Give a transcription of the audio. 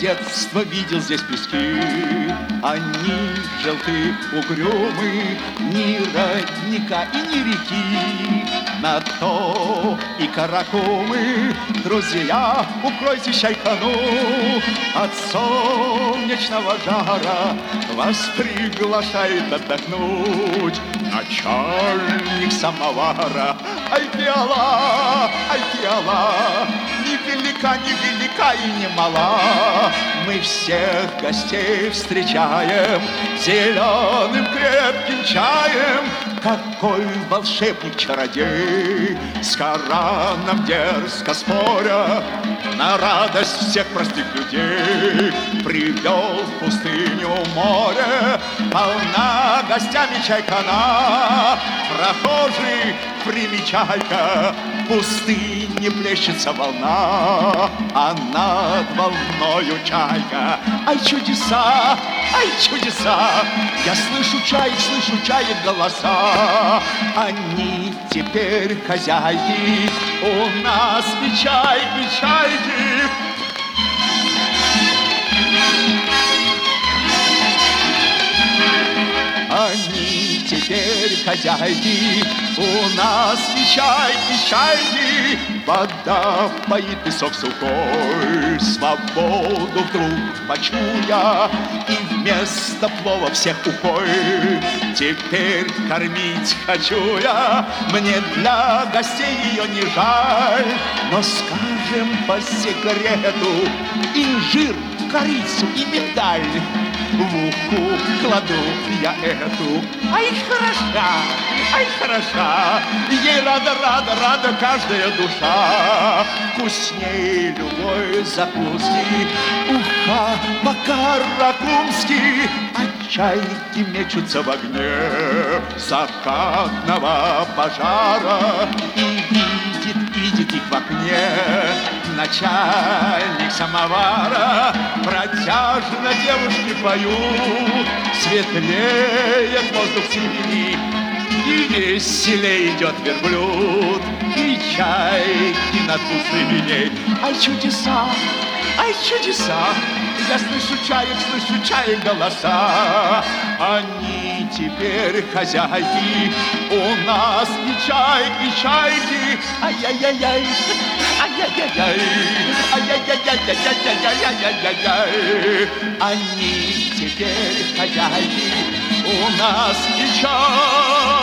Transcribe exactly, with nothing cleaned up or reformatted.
детства видел здесь пески. Они желты, угрюмы, ни родника и ни реки. На то и каракумы, друзья, укройте чайкану. От солнечного жара вас приглашает отдохнуть начальник самовара. Ай, пиала, ай, пиала, ни велика, ни велика и не мала. Мы всех гостей встречаем зеленым крепким чаем. Какой волшебник-чародей, с Кораном дерзко споря, на радость всех простых людей привел в пустыню море. Полна гостями чайкана, прохожий, примечай-ка, в пустыне плещется волна, а над волною чайка. Ай, чудеса, ай, чудеса, я слышу чаек, слышу чаек голоса. Они теперь хозяйки, у нас и чайки, чайки. Они теперь хозяйки, у нас и чайки, чайки. Вода поит песок сухой, свободу вдруг почуя, и вместо плова всех укой. Теперь кормить хочу я, мне для гостей ее не жаль. Но скажем по секрету, инжир, корицу и миндаль в уху кладу я эту. Ай, хороша, ай, хороша, ей рада, рада, рада каждая душа. Вкусней любой закуски, уха по-каракумски. А чайки мечутся в огне закатного пожара. И видит, видит их в окне начальник самовара. Протяжно девушки поют, светлеет воздух синий, и веселей идет верблюд, и чайки над пустыней. Ай, чудеса, ай, чудеса, я слышу чаек, слышу чаек голоса. Они теперь хозяйки, у нас и чайки, чайки. Ай-яй-яй-яй, ай-яй-яй-яй, ай-яй-яй-яй-яй-яй-яй-яй-яй. Они теперь хозяйки, у нас и чайки.